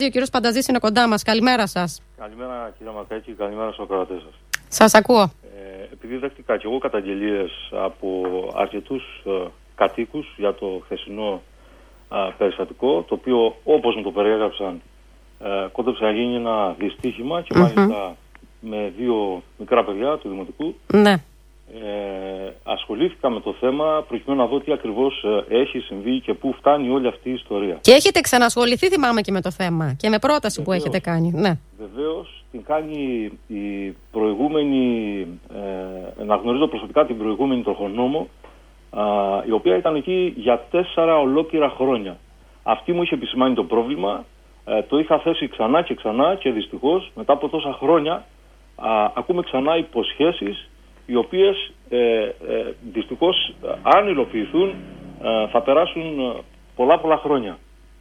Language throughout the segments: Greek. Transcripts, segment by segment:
Ο κύριος Πανταζής είναι κοντά μας. Καλημέρα σας. Καλημέρα κύριε Μακάκη, καλημέρα στους ακροατές σας. Σας ακούω. Επειδή δέχτηκα και εγώ καταγγελίες από αρκετούς κατοίκους για το χθεσινό περιστατικό, το οποίο όπως μου το περιέγραψαν κόντεψε να γίνει ένα δυστύχημα και μάλιστα με 2 μικρά παιδιά του Δημοτικού. Ναι. Ασχολήθηκα με το θέμα προκειμένου να δω τι ακριβώς έχει συμβεί και πού φτάνει όλη αυτή η ιστορία. Και έχετε ξανασχοληθεί, θυμάμαι, και με το θέμα και με πρόταση που έχετε κάνει. Ναι. Βεβαίως, την κάνει η προηγούμενη, να γνωρίζω προσωπικά την προηγούμενη τροχονόμο, η οποία ήταν εκεί για 4 ολόκληρα χρόνια. Αυτή μου είχε επισημάνει το πρόβλημα, το είχα θέσει ξανά και ξανά και δυστυχώς μετά από τόσα χρόνια ακούμε ξανά υποσχέσεις οι οποίες δυστυχώς αν υλοποιηθούν θα περάσουν πολλά χρόνια.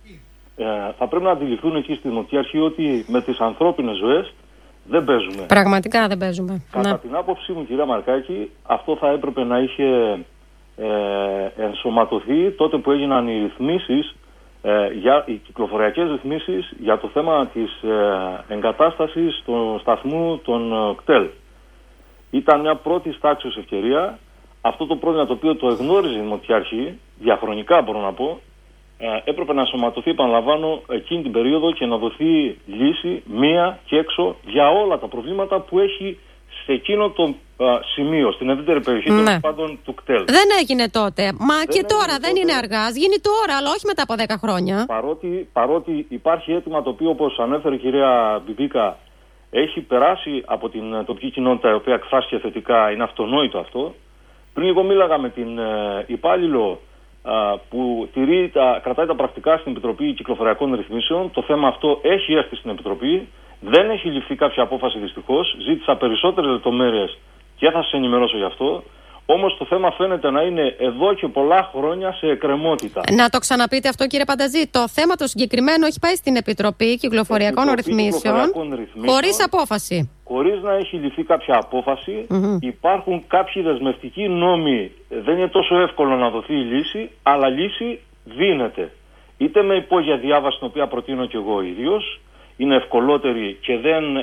Θα πρέπει να αντιληφθούν εκεί στη Δημοτική Αρχή ότι με τις ανθρώπινες ζωές δεν παίζουμε. Πραγματικά δεν παίζουμε. Κατά την άποψή μου, κυρία Μαρκάκη, αυτό θα έπρεπε να είχε ενσωματωθεί τότε που έγιναν οι ρυθμίσεις, οι κυκλοφοριακές ρυθμίσεις για το θέμα της εγκατάστασης του σταθμού των κτέλ. Ήταν μια πρώτη τάξης ευκαιρία. Αυτό το πρόβλημα το οποίο το εγνώριζε η Δημοτική Αρχή, διαχρονικά μπορώ να πω, έπρεπε να ενσωματωθεί, επαναλαμβάνω, εκείνη την περίοδο και να δοθεί λύση μία και έξω για όλα τα προβλήματα που έχει σε εκείνο το σημείο, στην ευρύτερη περιοχή των πάντων του κτέλ. Δεν έγινε τότε. Μα και τώρα δεν είναι αργά. Γίνει τώρα, αλλά όχι μετά από 10 χρόνια. Παρότι υπάρχει αίτημα το οποίο, όπως ανέφερε η κυρία Μπιμπίκα, έχει περάσει από την τοπική κοινότητα, η οποία εκφράστηκε θετικά, είναι αυτονόητο αυτό. Πριν λίγο μίλαγα με την υπάλληλο που κρατάει τα πρακτικά στην Επιτροπή Κυκλοφοριακών Ρυθμίσεων. Το θέμα αυτό έχει έρθει στην Επιτροπή. Δεν έχει ληφθεί κάποια απόφαση δυστυχώς. Ζήτησα περισσότερες λεπτομέρειες και θα σας ενημερώσω γι' αυτό. Όμως το θέμα φαίνεται να είναι εδώ και πολλά χρόνια σε εκκρεμότητα. Να το ξαναπείτε αυτό, κύριε Πανταζή. Το θέμα το συγκεκριμένο έχει πάει στην Επιτροπή Κυκλοφοριακών Ρυθμίσεων χωρίς απόφαση. Χωρίς να έχει ληφθεί κάποια απόφαση, υπάρχουν κάποιοι δεσμευτικοί νόμοι. Δεν είναι τόσο εύκολο να δοθεί η λύση, αλλά λύση δίνεται. Είτε με υπόγεια διάβαση, την οποία προτείνω και εγώ ίδιος, είναι ευκολότερη και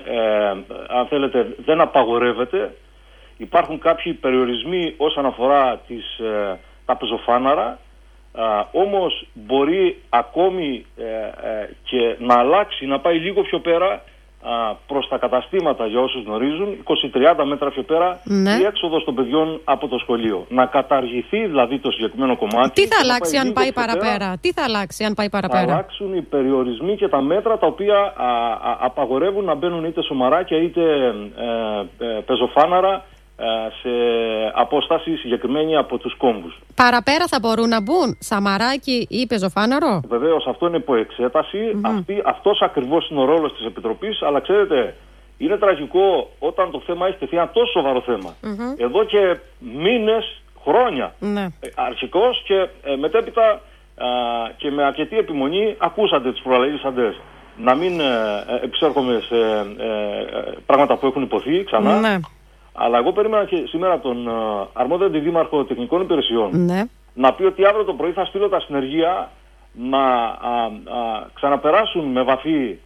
αν θέλετε, δεν απαγορεύεται. Υπάρχουν κάποιοι περιορισμοί όσον αφορά τα πεζοφάναρα, όμως μπορεί ακόμη και να αλλάξει, να πάει λίγο πιο πέρα προς τα καταστήματα, για όσους γνωρίζουν, 20-30 μέτρα πιο πέρα, η έξοδος των παιδιών από το σχολείο. Να καταργηθεί δηλαδή το συγκεκριμένο κομμάτι. Τι θα αλλάξει αν πάει παραπέρα? Θα αλλάξουν οι περιορισμοί και τα μέτρα τα οποία απαγορεύουν να μπαίνουν είτε σωμαράκια είτε πεζοφάναρα σε απόσταση συγκεκριμένη από τους κόμβους. Παραπέρα θα μπορούν να μπουν σαμαράκι ή πεζοφάναρο? Βεβαίως, αυτό είναι υπό εξέταση. Αυτός ακριβώς είναι ο ρόλος της Επιτροπής. Αλλά ξέρετε, είναι τραγικό όταν το θέμα έχει τεθεί ένα τόσο σοβαρό θέμα. Εδώ και μήνες, χρόνια. Αρχικώς και μετέπειτα και με αρκετή επιμονή ακούσατε τους προλαλήσαντες. Να μην επισέρχομαι σε πράγματα που έχουν υποθεί ξανά. Αλλά εγώ περίμενα και σήμερα τον αρμόδιο αντιδήμαρχο τεχνικών υπηρεσιών να πει ότι αύριο το πρωί θα στείλω τα συνεργεία να ξαναπεράσουν με βαφή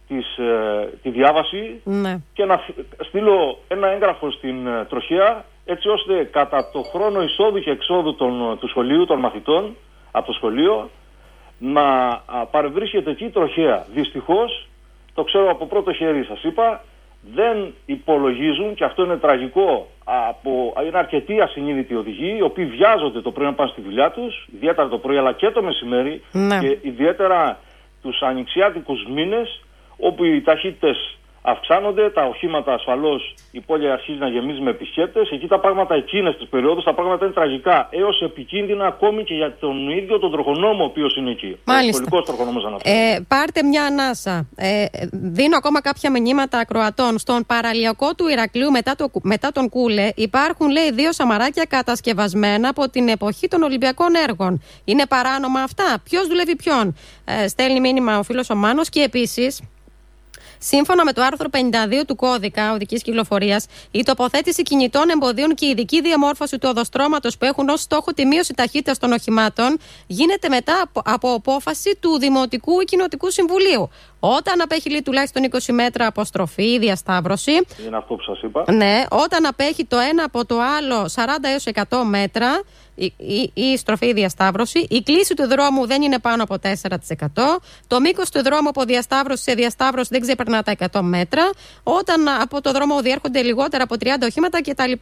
τη διάβαση και να στείλω ένα έγγραφο στην τροχέα, έτσι ώστε κατά το χρόνο εισόδου και εξόδου του σχολείου, των μαθητών από το σχολείο, να παρευρίσκεται εκεί η τροχέα. Δυστυχώς, το ξέρω από πρώτο χέρι, σας είπα, δεν υπολογίζουν, και αυτό είναι τραγικό, είναι αρκετοί ασυνείδητοι οδηγοί, οι οποίοι βιάζονται το πρωί να πάνε στη δουλειά τους, ιδιαίτερα το πρωί αλλά και το μεσημέρι, και ιδιαίτερα τους ανοιξιάτικους μήνες, όπου οι ταχύτητες αυξάνονται, τα οχήματα ασφαλώς, η πόλη αρχίζει να γεμίζει με επισκέπτες. Εκεί τα πράγματα εκείνες τις περιόδους, τα πράγματα είναι τραγικά, έως επικίνδυνα ακόμη και για τον ίδιο τον τροχονόμο ο οποίος είναι εκεί. Μάλιστα. Πάρτε μια ανάσα. Δίνω ακόμα κάποια μηνύματα ακροατών. Στον παραλιακό του Ηρακλείου μετά τον Κούλε υπάρχουν, λέει, 2 σαμαράκια κατασκευασμένα από την εποχή των Ολυμπιακών έργων. Είναι παράνομα αυτά? Ποιος δουλεύει ποιον? Στέλνει μήνυμα ο φίλος ο Μάνος. Και επίσης, σύμφωνα με το άρθρο 52 του Κώδικα Οδικής Κυκλοφορίας, η τοποθέτηση κινητών εμποδίων και η ειδική διαμόρφωση του οδοστρώματος που έχουν ως στόχο τη μείωση ταχύτητας των οχημάτων γίνεται μετά από απόφαση του Δημοτικού ή Κοινοτικού Συμβουλίου. Όταν απέχει τουλάχιστον 20 μέτρα αποστροφή ή διασταύρωση. Είναι αυτό που σας είπα. Ναι, όταν απέχει το ένα από το άλλο 40 έως 100 μέτρα η στροφή ή διασταύρωση, η κλίση του δρόμου δεν είναι πάνω από 4%, το μήκος του δρόμου από διασταύρωση σε διασταύρωση δεν ξεπερνά τα 100 μέτρα, όταν από το δρόμο διέρχονται λιγότερα από 30 οχήματα κτλ.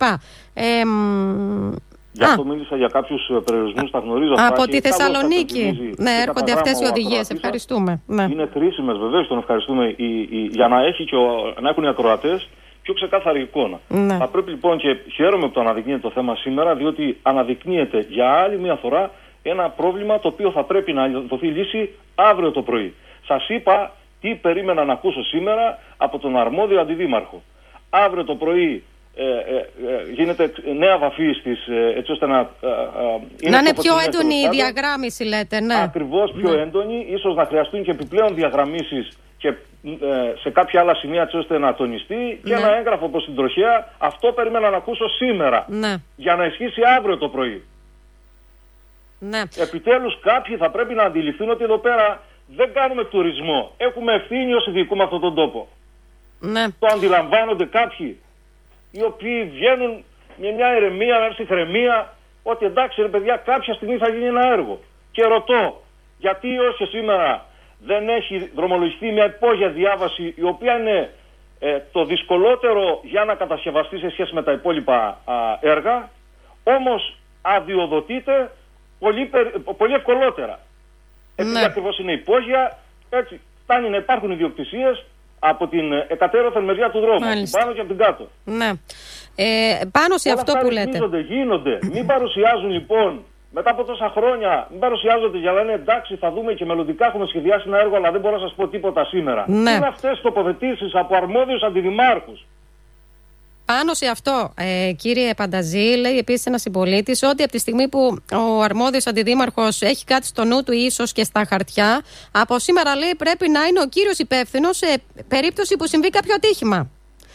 Γι' αυτό μίλησα για κάποιους περιορισμούς, τα γνωρίζω. Από τη Θεσσαλονίκη. Ναι, έρχονται αυτές οι οδηγίες. Ευχαριστούμε. Ναι. Είναι κρίσιμες, βεβαίως, τον ευχαριστούμε, για να έχουν οι ακροατές πιο ξεκάθαρη εικόνα. Ναι. Θα πρέπει λοιπόν, και χαίρομαι που το αναδεικνύεται το θέμα σήμερα, διότι αναδεικνύεται για άλλη μια φορά ένα πρόβλημα το οποίο θα πρέπει να δοθεί λύση αύριο το πρωί. Σας είπα τι περίμενα να ακούσω σήμερα από τον αρμόδιο αντιδήμαρχο. Αύριο το πρωί γίνεται νέα βαφή έτσι ώστε να είναι πιο έντονη η διαγράμμιση, λέτε. Ναι. Ακριβώς, πιο έντονη. Ίσως να χρειαστούν και επιπλέον διαγραμμίσεις και σε κάποια άλλα σημεία έτσι ώστε να τονιστεί και ένα έγγραφο προς την τροχέα. Αυτό περίμενα να ακούσω σήμερα, για να ισχύσει αύριο το πρωί. Ναι. Επιτέλους κάποιοι θα πρέπει να αντιληφθούν ότι εδώ πέρα δεν κάνουμε τουρισμό. Έχουμε ευθύνη όσοι διοικούμε αυτόν τον τόπο. Ναι. Το αντιλαμβάνονται κάποιοι, οι οποίοι βγαίνουν με μια ηρεμία, μια ψυχραιμία, ότι εντάξει ρε παιδιά, κάποια στιγμή θα γίνει ένα έργο. Και ρωτώ, γιατί ως και σήμερα δεν έχει δρομολογηθεί μια υπόγεια διάβαση, η οποία είναι το δυσκολότερο για να κατασκευαστεί σε σχέση με τα υπόλοιπα έργα, όμως αδειοδοτείται πολύ ευκολότερα. Επειδή ακριβώς είναι υπόγεια, έτσι φτάνει να υπάρχουν ιδιοκτησίες από την εκατέρωθεν μεριά του δρόμου, πάνω και από την κάτω. Ναι. Πάνω σε όλα αυτό που λέτε. Γίνονται. Μην παρουσιάζουν λοιπόν, μετά από τόσα χρόνια, μην παρουσιάζονται για να λένε εντάξει, θα δούμε και μελλοντικά έχουμε σχεδιάσει ένα έργο, αλλά δεν μπορώ να σας πω τίποτα σήμερα. Ναι. Είναι αυτές οι τοποθετήσεις από αρμόδιους αντιδημάρχους. Πάνω σε αυτό, κύριε Πανταζή, λέει επίσης ένας συμπολίτης ότι από τη στιγμή που ο αρμόδιος αντιδήμαρχος έχει κάτι στο νου του, ίσως και στα χαρτιά, από σήμερα, λέει, πρέπει να είναι ο κύριος υπεύθυνος σε περίπτωση που συμβεί κάποιο ατύχημα.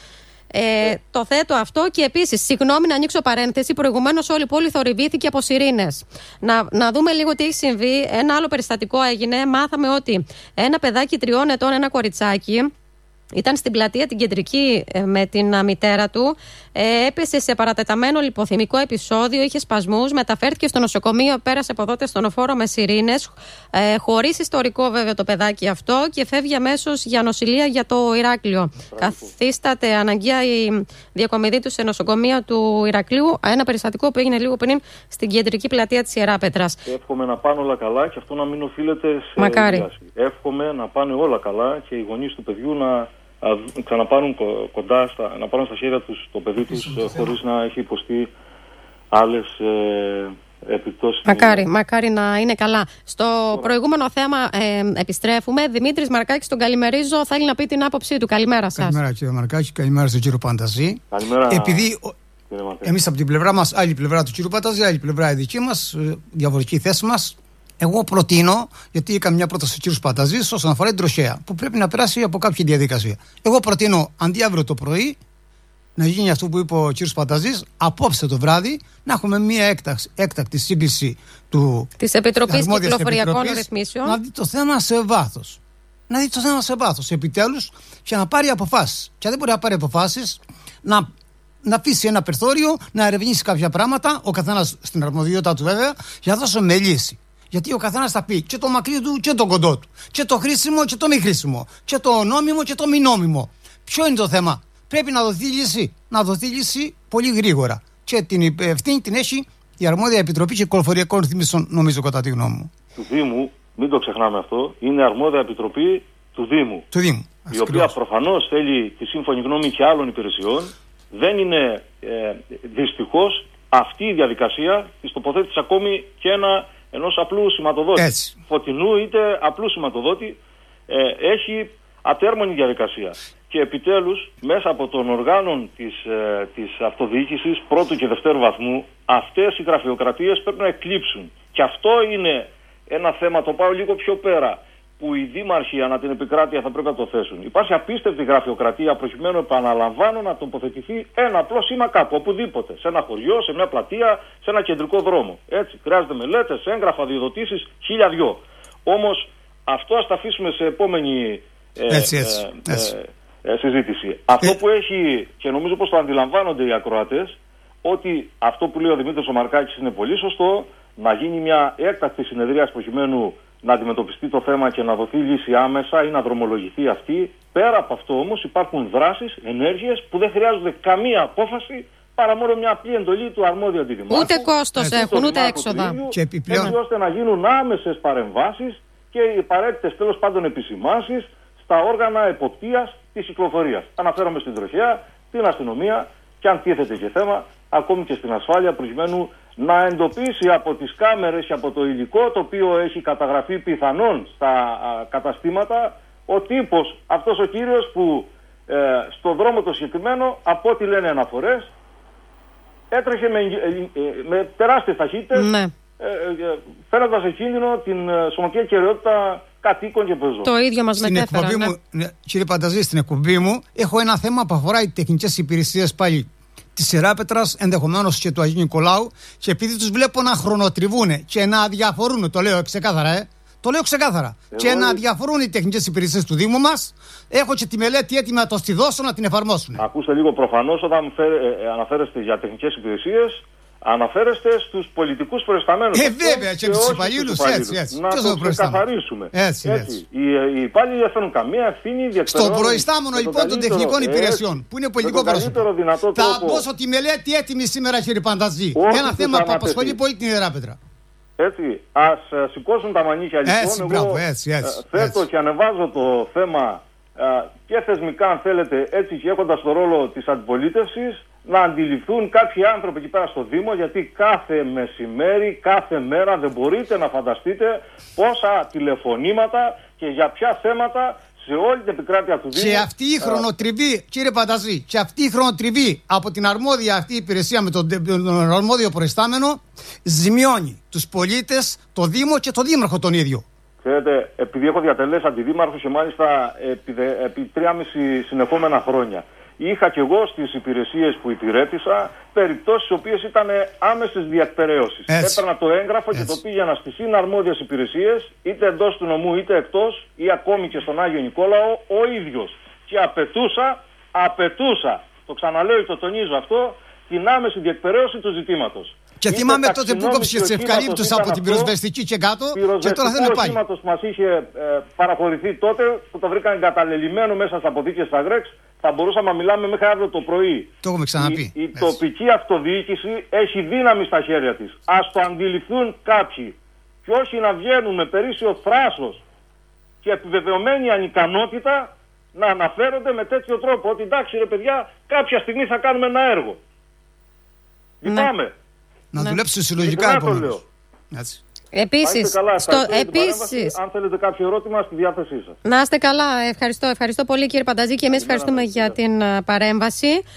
Το θέτω αυτό και επίσης, συγγνώμη να ανοίξω παρένθεση, προηγουμένως όλη η πόλη θορυβήθηκε από σιρήνες. Να δούμε λίγο τι έχει συμβεί. Ένα άλλο περιστατικό έγινε. Μάθαμε ότι ένα παιδάκι 3 ετών, ένα κοριτσάκι, ήταν στην πλατεία την κεντρική με την μητέρα του, έπεσε σε παρατεταμένο λιποθυμικό επεισόδιο, είχε σπασμούς, μεταφέρθηκε στο νοσοκομείο, πέρασε από εδώ στενοφόρο με σιρήνες, χωρίς ιστορικό βέβαια το παιδάκι αυτό, και φεύγει αμέσως για νοσηλεία για το Ηράκλειο. Καθίσταται αναγκαία η διακομιδή του σε νοσοκομεία του Ηρακλείου, ένα περιστατικό που έγινε λίγο πριν στην κεντρική πλατεία της Ιεράπετρας. Εύχομαι να πάνε όλα καλά και αυτό να μην οφείλεται σε Μακάρι. Εύχομαι να πάνε όλα καλά και οι γονείς του παιδιού να ξαναπάρουν κοντά, να πάρουν στα χέρια τους το παιδί τους χωρίς να έχει υποστεί άλλες επιπτώσεις. Μακάρι να είναι καλά. Στο προηγούμενο θέμα επιστρέφουμε. Δημήτρης Μαρκάκης, τον καλημερίζω. Θέλει να πει την άποψή του. Καλημέρα σας. Καλημέρα κύριε Μαρκάκη, καλημέρα στον κύριο Πανταζή. Καλημέρα. Επειδή εμείς από την πλευρά μας, άλλη πλευρά του κύριου Πανταζή, άλλη πλευρά η δική μας, διαφορετική θέση μας, εγώ προτείνω, γιατί έκανα μια πρόταση του κ. Πανταζή όσον αφορά την τροχέα, που πρέπει να περάσει από κάποια διαδικασία. Εγώ προτείνω αντί αύριο το πρωί να γίνει αυτό που είπε ο κ. Πανταζής, απόψε το βράδυ να έχουμε μια έκτακτη σύγκληση της Επιτροπής Κυκλοφοριακών Ρυθμίσεων. Να δει το θέμα σε βάθος. Να δει το θέμα σε βάθος, επιτέλους, και να πάρει αποφάσεις. Και αν δεν μπορεί να πάρει αποφάσεις, να αφήσει ένα περιθώριο, να ερευνήσει κάποια πράγματα, ο καθένας στην αρμοδιότητα του βέβαια, για να δώσουμε λύση. Γιατί ο καθένας θα πει και το μακρύ του και το κοντό του, και το χρήσιμο και το μη χρήσιμο, και το νόμιμο και το μη νόμιμο. Ποιο είναι το θέμα? Πρέπει να δοθεί λύση. Να δοθεί λύση πολύ γρήγορα. Και την ευθύνη την έχει η αρμόδια Επιτροπή Κυκλοφοριακών Ρυθμίσεων, νομίζω, κατά τη γνώμη μου. Του Δήμου, μην το ξεχνάμε αυτό, είναι αρμόδια Επιτροπή του Δήμου. Η οποία προφανώς θέλει τη σύμφωνη γνώμη και άλλων υπηρεσιών. Δεν είναι δυστυχώς αυτή η διαδικασία της τοποθέτησης ακόμη και ενός απλού σηματοδότη. Έτσι. Φωτεινού είτε απλού σηματοδότη, έχει ατέρμονη διαδικασία. Και επιτέλους, μέσα από των οργάνων της αυτοδιοίκησης πρώτου και δευτέρου βαθμού, αυτές οι γραφειοκρατίες πρέπει να εκλείψουν. Και αυτό είναι ένα θέμα, το πάω λίγο πιο πέρα, που οι δήμαρχοι ανά την επικράτεια θα πρέπει να το θέσουν. Υπάρχει απίστευτη γραφειοκρατία προκειμένου, επαναλαμβάνω, να τοποθετηθεί ένα απλό σήμα κάπου, οπουδήποτε. Σε ένα χωριό, σε μια πλατεία, σε ένα κεντρικό δρόμο. Έτσι, χρειάζεται μελέτες, έγγραφα, αδειοδοτήσεις, 1002. Όμως αυτό ας τα αφήσουμε σε επόμενη συζήτηση. Αυτό που έχει, και νομίζω πως το αντιλαμβάνονται οι ακροατές, ότι αυτό που λέει ο Δημήτρης ο Μαρκάκης είναι πολύ σωστό, να γίνει μια έκτακτη συνεδρία προκειμένου να αντιμετωπιστεί το θέμα και να δοθεί λύση άμεσα ή να δρομολογηθεί αυτή. Πέρα από αυτό όμως υπάρχουν δράσεις, ενέργειες που δεν χρειάζονται καμία απόφαση παρά μόνο μια απλή εντολή του αρμόδιου αντιδημάρχου. Ούτε κόστος έχουν, ούτε έξοδα. Έτσι ώστε να γίνουν άμεσες παρεμβάσεις και οι απαραίτητες τέλος πάντων επισημάνσεις στα όργανα εποπτείας της κυκλοφορίας. Αναφέρομαι στην τροχέα, την αστυνομία και αν τίθεται και θέμα, ακόμη και στην ασφάλεια, προκειμένου να εντοπίσει από τις κάμερες και από το υλικό το οποίο έχει καταγραφεί πιθανόν στα καταστήματα ο τύπος, αυτός ο κύριος που στο δρόμο το συγκεκριμένο, από ό,τι λένε αναφορές, έτρεχε με τεράστιες ταχύτητες, φέροντας σε κίνδυνο την σωματική ακεραιότητα κατοίκων και πεζών. Το ίδιο μας μετέφεραν. Κύριε Πανταζή, στην εκπομπή μου έχω ένα θέμα που αφορά οι τεχνικές υπηρεσίες πάλι της Ιεράπετρας, ενδεχομένως και του Αγίου Νικολάου, και επειδή τους βλέπω να χρονοτριβούν και να αδιαφορούν, το λέω ξεκάθαρα, και να αδιαφορούν οι τεχνικές υπηρεσίες του Δήμου μας, έχω και τη μελέτη έτοιμη να το στη δώσω να την εφαρμόσουν. Ακούστε λίγο, προφανώς όταν αναφέρεστε για τεχνικές υπηρεσίες, αναφέρεστε στους πολιτικούς προϊσταμένους. Βέβαια, και τους υπαλλήλους, έτσι. Να το ξεκαθαρίσουμε. Έτσι. Οι υπάλληλοι δεν φέρνουν καμία ευθύνη. Στον προϊστάμενο λοιπόν των τεχνικών υπηρεσιών, που είναι πολιτικό πρόσωπο. Θα δώσω τη μελέτη έτοιμη σήμερα, κύριε Πανταζή. Ένα θέμα που απασχολεί πολύ την Ιεράπετρα. Έτσι, ας σηκώσουν τα μανίκια λοιπόν. Εγώ θέτω και ανεβάζω το θέμα και θεσμικά, αν θέλετε, έτσι και έχοντας το ρόλο της αντιπολίτευσης, να αντιληφθούν κάποιοι άνθρωποι εκεί πέρα στο Δήμο, γιατί κάθε μεσημέρι, κάθε μέρα δεν μπορείτε να φανταστείτε πόσα τηλεφωνήματα και για ποια θέματα σε όλη την επικράτεια του Δήμου. Και αυτή η χρονοτριβή, κύριε Πανταζή, και αυτή η χρονοτριβή από την αρμόδια αυτή υπηρεσία με τον αρμόδιο προϊστάμενο ζημιώνει τους πολίτες, το Δήμο και το Δήμαρχο τον ίδιο. Ξέρετε, επειδή έχω διατελέσει αντιδήμαρχος και μάλιστα επί 3,5 συνεχόμενα χρόνια, είχα και εγώ στις υπηρεσίες που υπηρέτησα περιπτώσεις οι οποίες ήταν άμεσες διεκπεραίωσεις. Έπαιρνα το έγγραφο και το πήγαινα στις συναρμόδιες υπηρεσίες, είτε εντός του νομού είτε εκτός, ή ακόμη και στον Άγιο Νικόλαο ο ίδιος. Και απαιτούσα, το ξαναλέω και το τονίζω αυτό, την άμεση διεκπεραίωση του ζητήματος. Και θυμάμαι τότε που κόψε τις ευκαλύπτους από την πυροσβεστική και κάτω, και τώρα θέλουν πάλι. Το που μας είχε παραχωρηθεί τότε, που το βρήκαν εγκαταλελειμμένο μέσα στα αποθήκες στα Γρέξ, θα μπορούσαμε να μιλάμε μέχρι αύριο το πρωί. Το έχουμε ξαναπεί. Η τοπική αυτοδιοίκηση έχει δύναμη στα χέρια της. Ας το αντιληφθούν κάποιοι. Και όχι να βγαίνουν με περίσσιο θράσος και επιβεβαιωμένη ανικανότητα να αναφέρονται με τέτοιο τρόπο. Ότι εντάξει ρε παιδιά, κάποια στιγμή θα κάνουμε ένα έργο. Λυπάμαι. Να δουλέψει συλλογικά επομένως. Επίσης, αν θέλετε κάποιο ερώτημα, στη διάθεσή σας. Να είστε καλά. Ευχαριστώ πολύ κύριε Πανταζή, και εμείς ευχαριστούμε για την παρέμβαση.